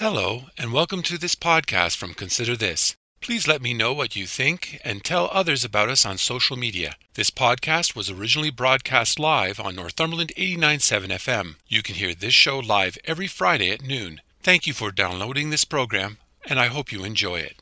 Hello, and welcome to this podcast from Consider This. Please let me know what you think and tell others about us on social media. This podcast was originally broadcast live on Northumberland 89.7 FM. You can hear this show live every Friday at noon. Thank you for downloading this program, and I hope you enjoy it.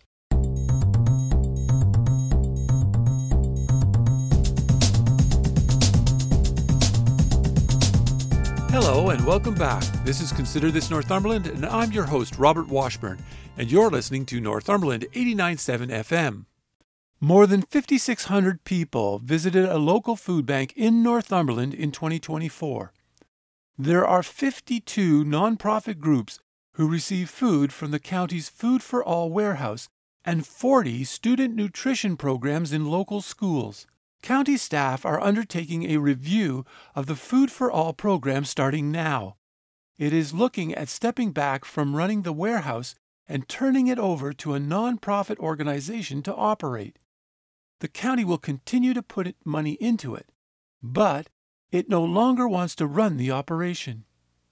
Hello and welcome back. This is Consider This Northumberland, and I'm your host, Robert Washburn, and you're listening to Northumberland 89.7 FM. More than 5,600 people visited a local food bank in Northumberland in 2024. There are 52 nonprofit groups who receive food from the county's Food for All warehouse and 40 student nutrition programs in local schools. County staff are undertaking a review of the Food for All program starting now. It is looking at stepping back from running the warehouse and turning it over to a nonprofit organization to operate. The county will continue to put money into it, but it no longer wants to run the operation.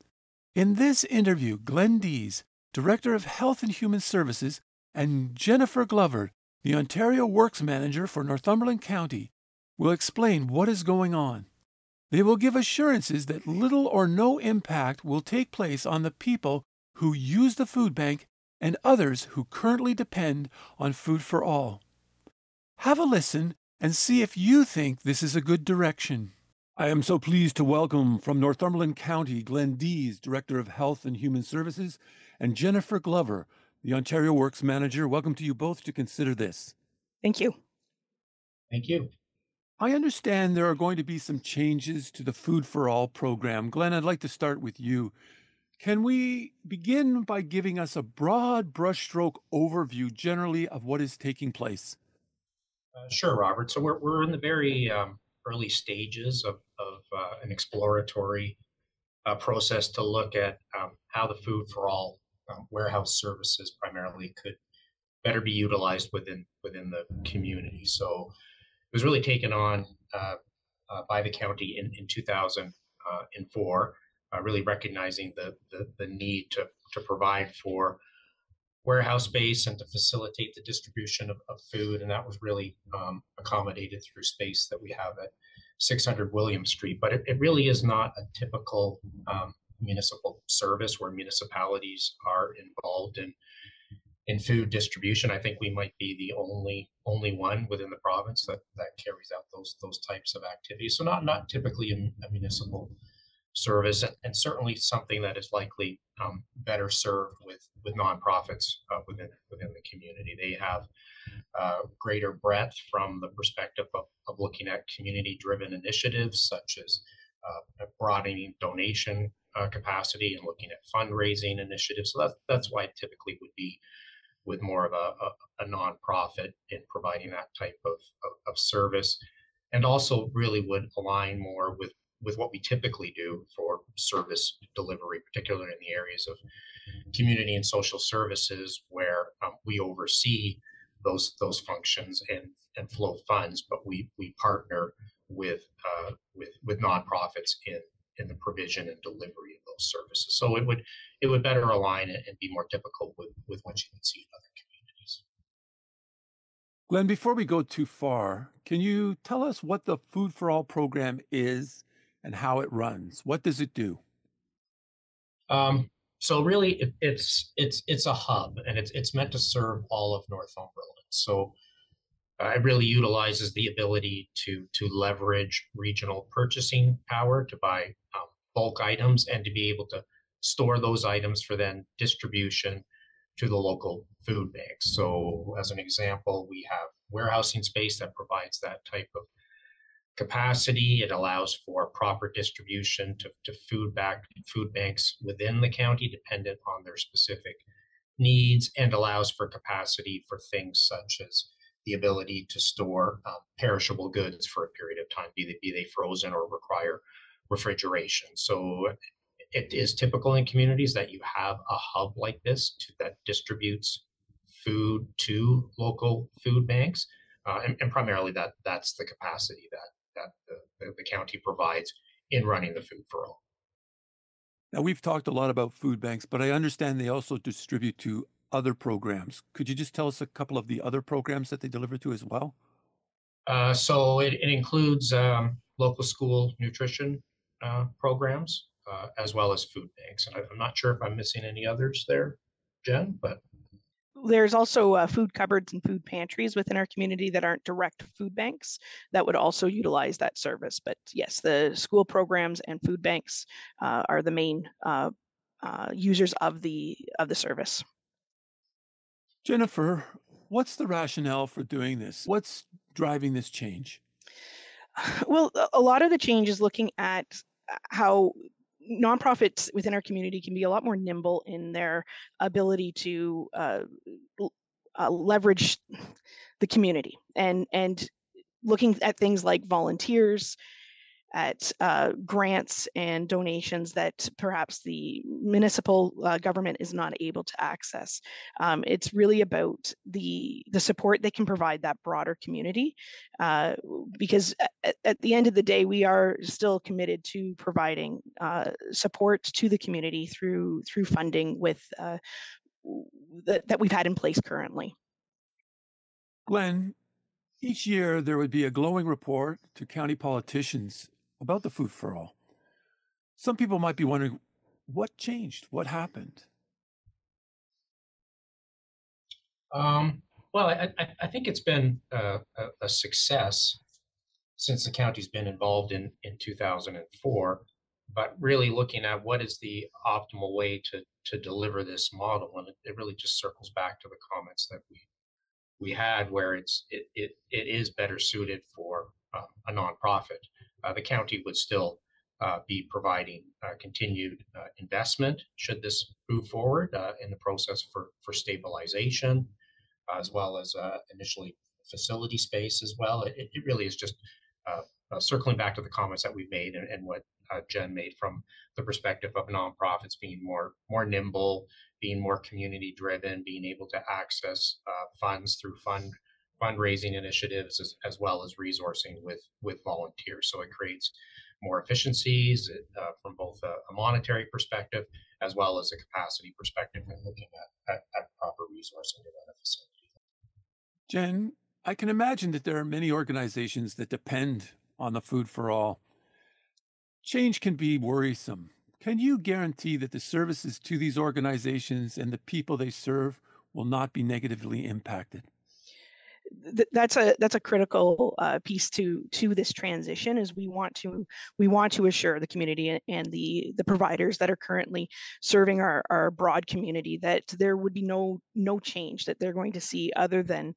In this interview, Glenn Dees, Director of Health and Human Services, and Jennifer Glover, the Ontario Works Manager for Northumberland County, will explain what is going on. They will give assurances that little or no impact will take place on the people who use the food bank and others who currently depend on Food for All. Have a listen and see if you think this is a good direction. I am so pleased to welcome from Northumberland County, Glenn Dees, Director of Health and Human Services, and Jennifer Glover, the Ontario Works Manager. Welcome to you both to Consider This. Thank you. Thank you. I understand there are going to be some changes to the Food for All program. Glenn, I'd like to start with you. Can we begin by giving us a broad brushstroke overview generally of what is taking place? Sure, Robert. So we're in the very early stages of an exploratory process to look at how the Food for All warehouse services primarily could better be utilized within the community. So it was really taken on by the county in 2004, really recognizing the need to provide for warehouse space and to facilitate the distribution of food. And that was really accommodated through space that we have at 600 William Street. But it really is not a typical municipal service where municipalities are involved in food distribution. I think we might be the only one within the province that carries out those types of activities. So not typically a municipal service, and certainly something that is likely better served with nonprofits within the community. They have greater breadth from the perspective of looking at community-driven initiatives such as broadening donation capacity and looking at fundraising initiatives. So that's why it typically would be with more of a nonprofit in providing that type of service, and also really would align more with what we typically do for service delivery, particularly in the areas of community and social services, where we oversee those functions and flow funds, but we partner with nonprofits in the provision and delivery of those services. So it would better align and be more typical with what you would see in other communities. Glenn, before we go too far, can you tell us what the Food for All program is and how it runs? What does it do? So really, it's a hub, and it's meant to serve all of Northumberland. So it really utilizes the ability to leverage regional purchasing power to buy bulk items and to be able to store those items for then distribution to the local food banks. So as an example, we have warehousing space that provides that type of capacity. It allows for proper distribution to food banks within the county, dependent on their specific needs, and allows for capacity for things such as the ability to store perishable goods for a period of time, be they frozen or require refrigeration. So it is typical in communities that you have a hub like this that distributes food to local food banks, and primarily that's the capacity that the county provides in running the Food for All. Now, we've talked a lot about food banks, but I understand they also distribute to other programs. Could you just tell us a couple of the other programs that they deliver to as well? So it includes local school nutrition programs as well as food banks. And I'm not sure if I'm missing any others there, Jen, but There's also food cupboards and food pantries within our community that aren't direct food banks that would also utilize that service. But yes, the school programs and food banks are the main users of the service. Jennifer, what's the rationale for doing this? What's driving this change? Well, a lot of the change is looking at how nonprofits within our community can be a lot more nimble in their ability to leverage the community and looking at things like volunteers, at grants and donations that perhaps the municipal government is not able to access. It's really about the support they can provide that broader community, because at the end of the day, we are still committed to providing support to the community through funding with that we've had in place currently. Glenn, each year there would be a glowing report to county politicians about the Food for All. Some people might be wondering, what changed? What happened? Well, I think it's been a success since the county's been involved in 2004, but really looking at what is the optimal way to deliver this model. And it really just circles back to the comments that we had where it is better suited for a nonprofit. The county would still be providing continued investment should this move forward in the process for stabilization, as well as initially facility space as well. It really is just circling back to the comments that we've made and what Jen made from the perspective of nonprofits being more nimble, being more community driven, being able to access funds through fundraising initiatives as well as resourcing with volunteers. So it creates more efficiencies from both a monetary perspective as well as a capacity perspective and looking at proper resourcing to run a facility. Jen, I can imagine that there are many organizations that depend on the Food for All. Change can be worrisome. Can you guarantee that the services to these organizations and the people they serve will not be negatively impacted? That's a critical piece to this transition. Is we want to assure the community and the providers that are currently serving our broad community that there would be no change that they're going to see other than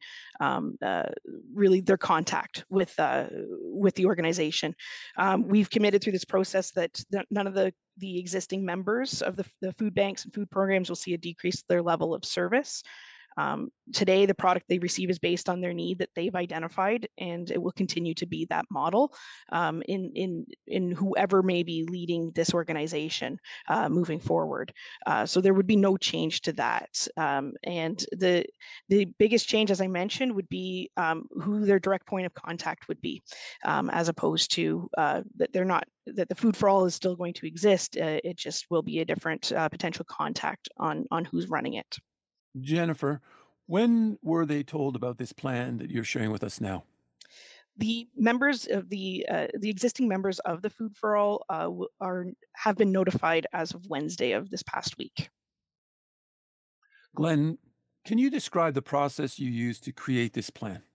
really their contact with the organization. We've committed through this process that none of the existing members of the food banks and food programs will see a decrease in their level of service. Today, the product they receive is based on their need that they've identified, and it will continue to be that model in whoever may be leading this organization moving forward. So there would be no change to that. And the biggest change, as I mentioned, would be who their direct point of contact would be, as opposed to that they're not that the Food for All is still going to exist. It just will be a different potential contact on who's running it. Jennifer, when were they told about this plan that you're sharing with us now? The members of the existing members of the Food for All have been notified as of Wednesday of this past week. Glenn, can you describe the process you used to create this plan?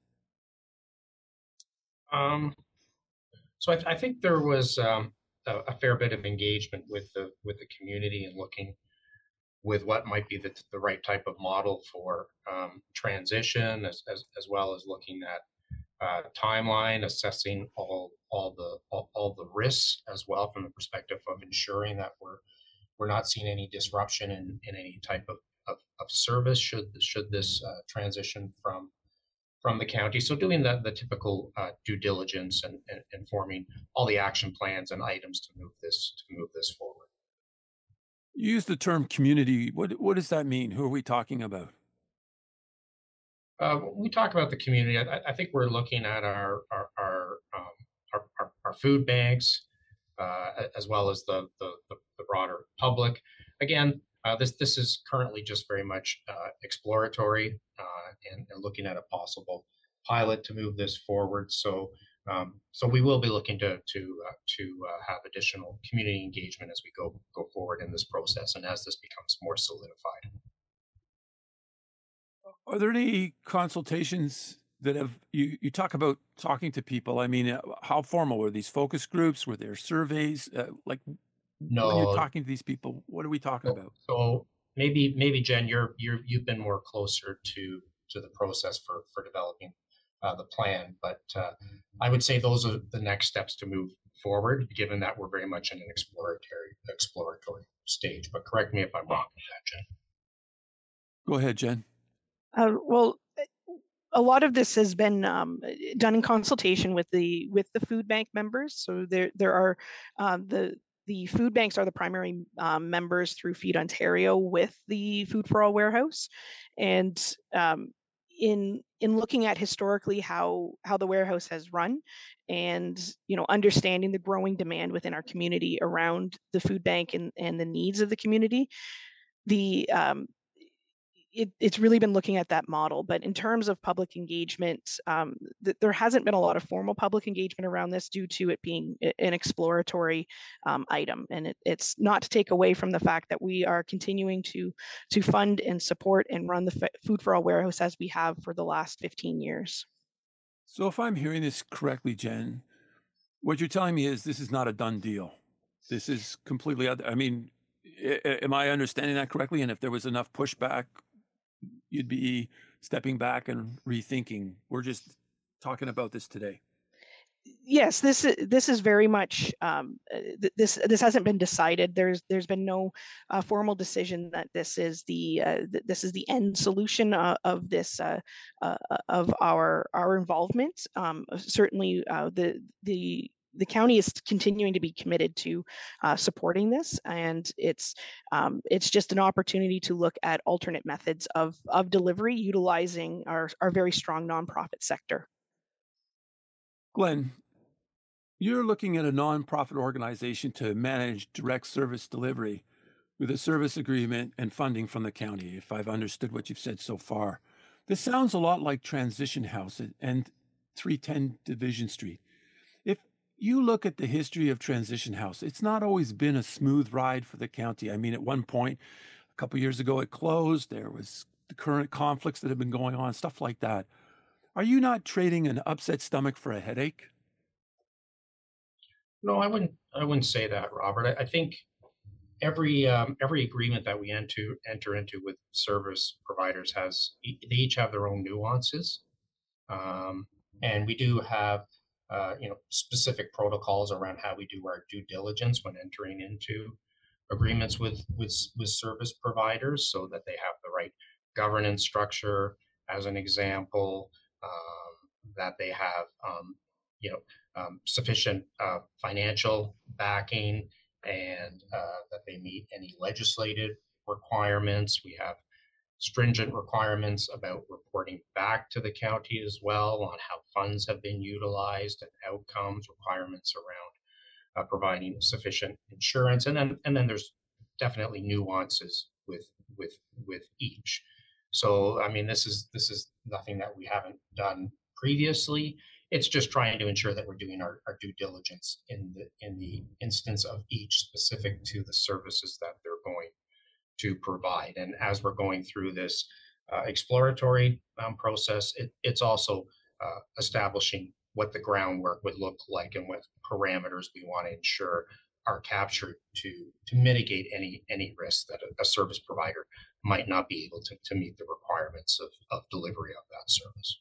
So I think there was a fair bit of engagement with the community and looking with what might be the right type of model for transition, as well as looking at timeline, assessing all the risks as well from the perspective of ensuring that we're not seeing any disruption in any type of service should this transition from the county. So doing the typical due diligence and forming all the action plans and items to move this forward. You use the term community. What does that mean? Who are we talking about? When we talk about the community, I think we're looking at our food banks, as well as the broader public. Again, this is currently just very much exploratory and looking at a possible pilot to move this forward. So we will be looking to have additional community engagement as we go forward in this process and as this becomes more solidified. Are there any consultations that have you talk about talking to people? I mean, how formal were these focus groups? Were there surveys? Like when you're No, talking to these people, what are we talking about? so maybe Jen, you've been more closer to the process for developing the plan, but I would say those are the next steps to move forward, given that we're very much in an exploratory stage. But correct me if I'm wrong on that, Jen. Go ahead, Jen. Well, a lot of this has been done in consultation with the food bank members. So there are the food banks are the primary members through Feed Ontario with the Food for All warehouse, and in looking at historically how the warehouse has run, and understanding the growing demand within our community around the food bank and the needs of the community, the it's really been looking at that model. But in terms of public engagement, there hasn't been a lot of formal public engagement around this due to it being an exploratory item. And it's not to take away from the fact that we are continuing to fund and support and run the Food for All warehouse as we have for the last 15 years. So if I'm hearing this correctly, Jen, what you're telling me is this is not a done deal. This is completely other. I mean, am I understanding that correctly? And if there was enough pushback, you'd be stepping back and rethinking. We're just talking about this today. Yes, this is very much this hasn't been decided. There's been no formal decision that this is the end solution of this of our involvement. Certainly, the county is continuing to be committed to supporting this, and it's just an opportunity to look at alternate methods of delivery utilizing our very strong nonprofit sector. Glenn, you're looking at a nonprofit organization to manage direct service delivery with a service agreement and funding from the county, if I've understood what you've said so far. This sounds a lot like Transition House and 310 Division Street. If you look at the history of Transition House, it's not always been a smooth ride for the county. I mean, at one point, a couple years ago, it closed. There was the current conflicts that have been going on, stuff like that. Are you not trading an upset stomach for a headache? No, I wouldn't say that, Robert. I think every agreement that we enter into with service providers they each have their own nuances, and we do have specific protocols around how we do our due diligence when entering into agreements with service providers, so that they have the right governance structure, as an example, that they have sufficient financial backing, and that they meet any legislative requirements. We have stringent requirements about reporting back to the county as well on how funds have been utilized and outcomes, requirements around providing sufficient insurance, and then there's definitely nuances with each. So I mean, this is nothing that we haven't done previously. It's just trying to ensure that we're doing our due diligence in the instance of each, specific to the services that they're going to provide. And as we're going through this exploratory process, it's also establishing what the groundwork would look like and what parameters we want to ensure are captured to mitigate any risks that a service provider might not be able to meet the requirements of delivery of that service.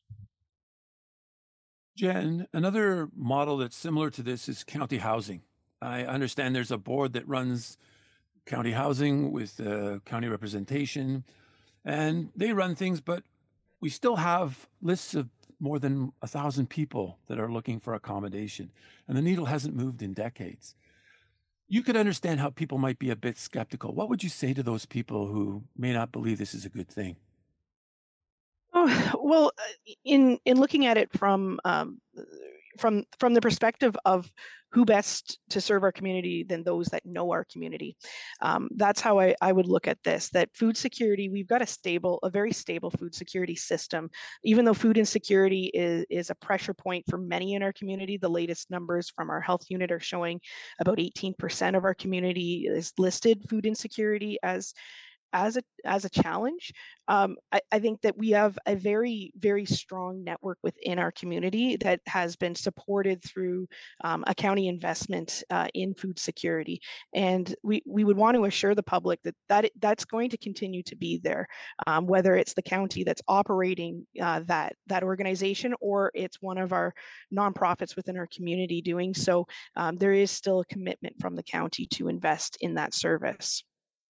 Jen, another model that's similar to this is county housing. I understand there's a board that runs county housing with county representation, and they run things, but we still have lists of more than 1,000 people that are looking for accommodation, and the needle hasn't moved in decades. You could understand how people might be a bit skeptical. What would you say to those people who may not believe this is a good thing? Oh, well, in looking at it from the perspective of who best to serve our community than those that know our community. That's how I would look at this, that food security, we've got a very stable food security system. Even though food insecurity is a pressure point for many in our community, the latest numbers from our health unit are showing about 18% of our community is listed food insecurity as a challenge. I think that we have a very, very strong network within our community that has been supported through a county investment in food security. And we would want to assure the public that's going to continue to be there, whether it's the county that's operating that organization or it's one of our nonprofits within our community doing so. There is still a commitment from the county to invest in that service.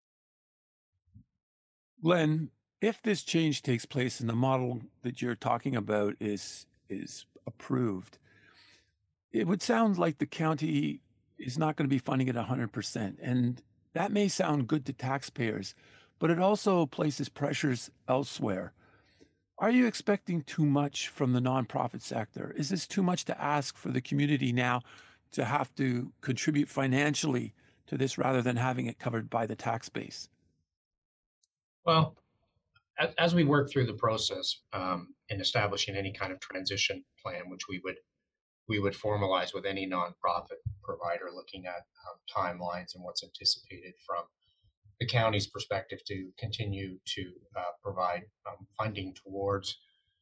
Glenn, if this change takes place and the model that you're talking about is approved, it would sound like the county is not going to be funding it 100%. And that may sound good to taxpayers, but it also places pressures elsewhere. Are you expecting too much from the nonprofit sector? Is this too much to ask for the community now to have to contribute financially to this rather than having it covered by the tax base? Well, as we work through the process in establishing any kind of transition plan, which we would formalize with any nonprofit provider, looking at timelines and what's anticipated from the county's perspective to continue to provide funding towards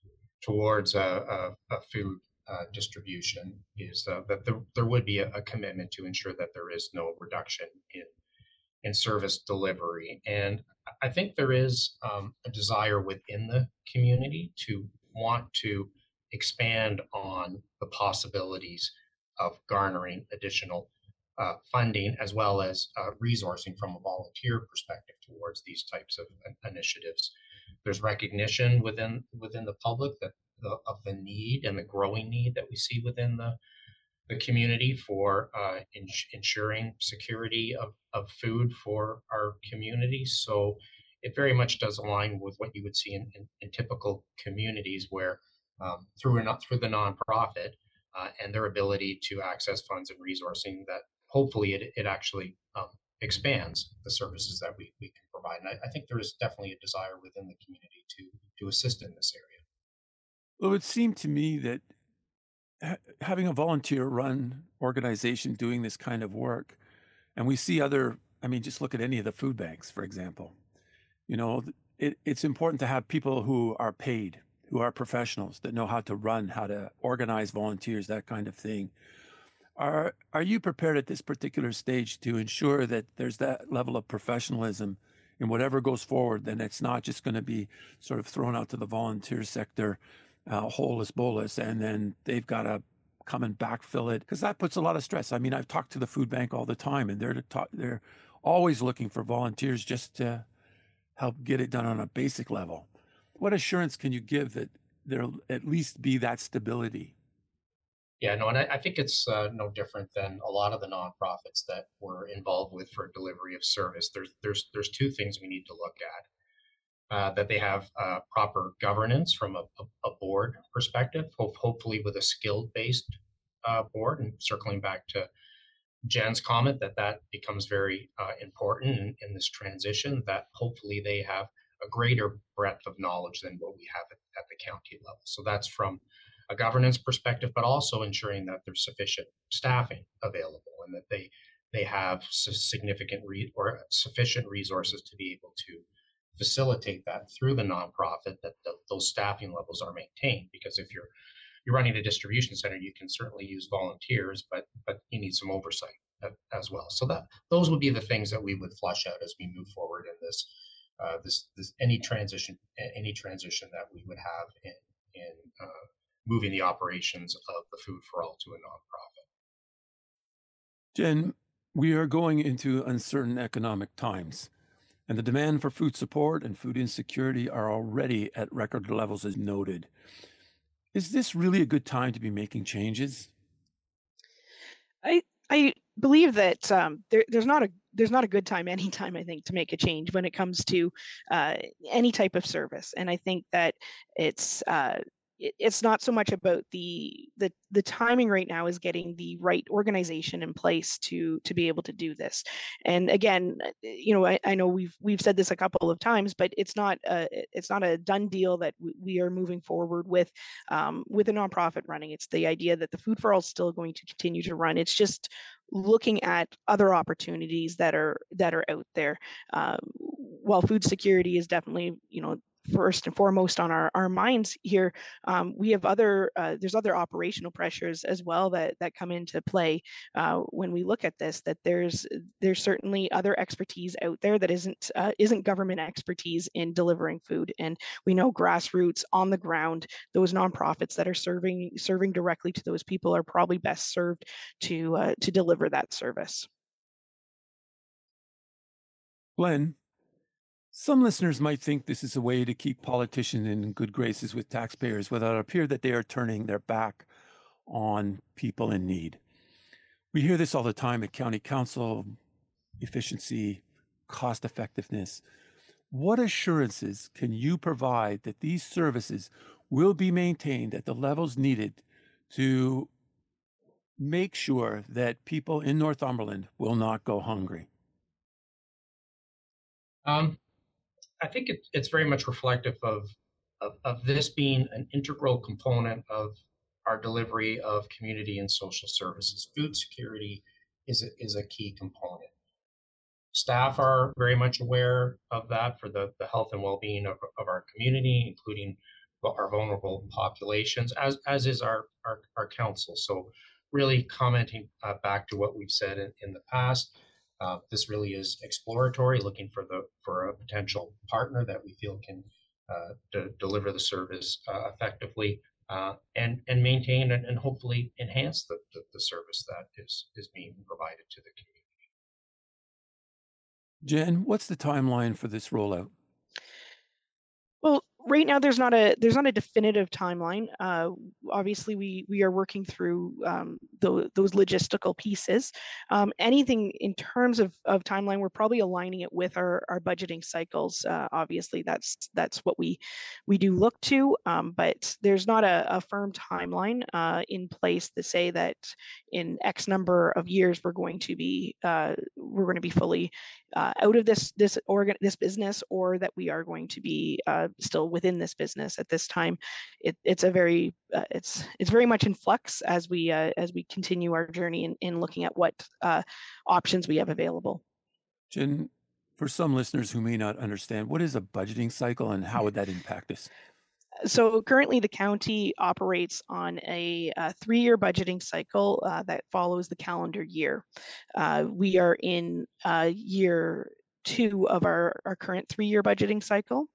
a food distribution, is that there would be a commitment to ensure that there is no reduction in service delivery. And I think there is a desire within the community to want to expand on the possibilities of garnering additional funding, as well as resourcing from a volunteer perspective towards these types of initiatives. There's recognition within the public that of the need and the growing need that we see within the community for ensuring security of food for our community. So it very much does align with what you would see in typical communities where through the nonprofit and their ability to access funds and resourcing, that hopefully it actually expands the services that we can provide. And I think there is definitely a desire within the community to assist in this area. Well, it would seem to me that having a volunteer-run organization doing this kind of work, and we see just look at any of the food banks, for example. It's important to have people who are paid, who are professionals, that know how to run, how to organize volunteers, that kind of thing. Are you prepared at this particular stage to ensure that there's that level of professionalism in whatever goes forward, then it's not just going to be sort of thrown out to the volunteer sector, holus bolus, and then they've got to come and backfill it, because that puts a lot of stress. I mean, I've talked to the food bank all the time, and they're always looking for volunteers just to help get it done on a basic level. What assurance can you give that there'll at least be that stability? Yeah, no, and I think it's no different than a lot of the nonprofits that we're involved with for delivery of service. There's two things we need to look at. That they have proper governance from a board perspective, hopefully with a skilled-based board. And circling back to Jen's comment, that becomes very important in this transition, that hopefully they have a greater breadth of knowledge than what we have at the county level. So that's from a governance perspective, but also ensuring that there's sufficient staffing available and that they have significant or sufficient resources to be able to facilitate that through the nonprofit, that those staffing levels are maintained. Because if you're running a distribution center, you can certainly use volunteers, but you need some oversight as well. So those would be the things that we would flush out as we move forward in this any transition that we would have in moving the operations of the Food for All to a nonprofit. Jen, we are going into uncertain economic times, and the demand for food support and food insecurity are already at record levels, as noted. Is this really a good time to be making changes? I believe that there's not a good time anytime, I think, to make a change when it comes to any type of service. And I think that it's it's not so much about the timing right now is getting the right organization in place to be able to do this. And again, I know we've said this a couple of times, but it's not a done deal that we are moving forward with a nonprofit running. It's the idea that the Food for All is still going to continue to run. It's just looking at other opportunities that are out there. While food security is definitely, first and foremost on our minds here, we have there's other operational pressures as well that come into play when we look at this. That there's certainly other expertise out there that isn't government expertise in delivering food, and we know grassroots on the ground, those nonprofits that are serving directly to those people are probably best served to deliver that service. Glenn, some listeners might think this is a way to keep politicians in good graces with taxpayers without it appear that they are turning their back on people in need. We hear this all the time at county council: efficiency, cost effectiveness. What assurances can you provide that these services will be maintained at the levels needed to make sure that people in Northumberland will not go hungry? I think it's very much reflective of this being an integral component of our delivery of community and social services. Food security is a key component. Staff are very much aware of that for the health and well-being of our community, including our vulnerable populations, as is our council. So really commenting back to what we've said in the past, this really is exploratory, looking for a potential partner that we feel can deliver the service effectively and maintain and hopefully enhance the service that is being provided to the community. Jen, what's the timeline for this rollout? Well, right now there's not a definitive timeline. Obviously, we are working through those logistical pieces. Anything in terms of timeline, we're probably aligning it with our budgeting cycles. Obviously, that's what we do look to, but there's not a firm timeline in place to say that in X number of years we're going to be fully out of this business, or that we are going to be still within this business at this time. It's very much in flux as we continue our journey in looking at what options we have available. Jen, for some listeners who may not understand, what is a budgeting cycle and how would that impact us? So currently the county operates on a 3-year budgeting cycle that follows the calendar year. We are in year 2 of our current 3-year budgeting cycle.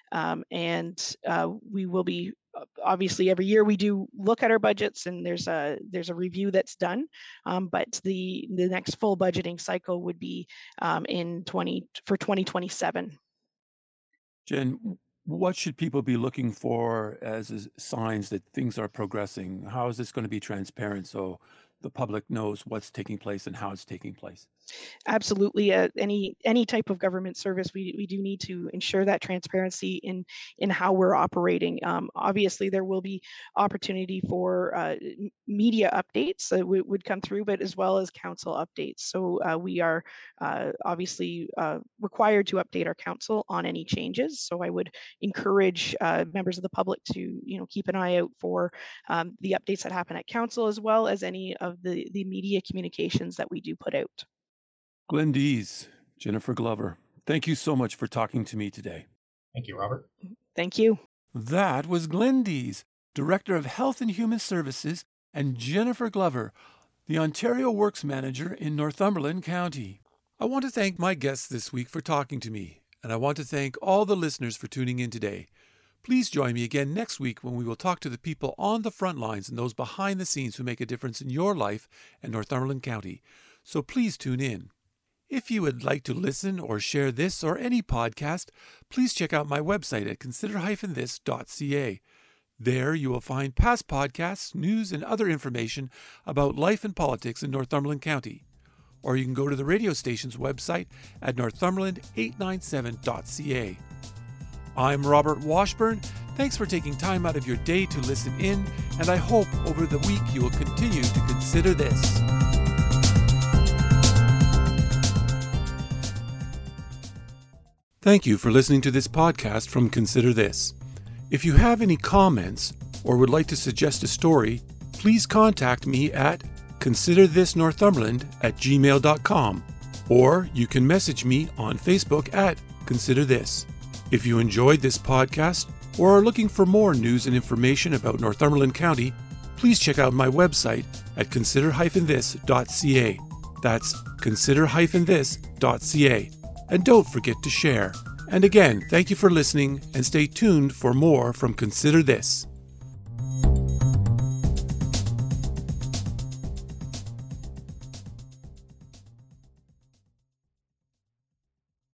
And we will be, obviously every year we do look at our budgets, and there's a review that's done. But the next full budgeting cycle would be for 2027. Jen, what should people be looking for as signs that things are progressing? How is this going to be transparent so the public knows what's taking place and how it's taking place? Absolutely. Any type of government service, we do need to ensure that transparency in how we're operating. Obviously, there will be opportunity for media updates that would come through, but as well as council updates. So we are obviously required to update our council on any changes. So I would encourage members of the public to keep an eye out for the updates that happen at council, as well as any of the media communications that we do put out. Glenn Dees, Jennifer Glover, thank you so much for talking to me today. Thank you, Robert. Thank you. That was Glenn Dees, Director of Health and Human Services, and Jennifer Glover, the Ontario Works Manager in Northumberland County. I want to thank my guests this week for talking to me, and I want to thank all the listeners for tuning in today. Please join me again next week when we will talk to the people on the front lines and those behind the scenes who make a difference in your life and Northumberland County. So please tune in. If you would like to listen or share this or any podcast, please check out my website at consider-this.ca. There you will find past podcasts, news, and other information about life and politics in Northumberland County. Or you can go to the radio station's website at northumberland897.ca. I'm Robert Washburn. Thanks for taking time out of your day to listen in, and I hope over the week you will continue to consider this. Thank you for listening to this podcast from Consider This. If you have any comments or would like to suggest a story, please contact me at considerthisnorthumberland@gmail.com, or you can message me on Facebook at Consider This. If you enjoyed this podcast or are looking for more news and information about Northumberland County, please check out my website at consider-this.ca. That's consider-this.ca. And don't forget to share. And again, thank you for listening, and stay tuned for more from Consider This.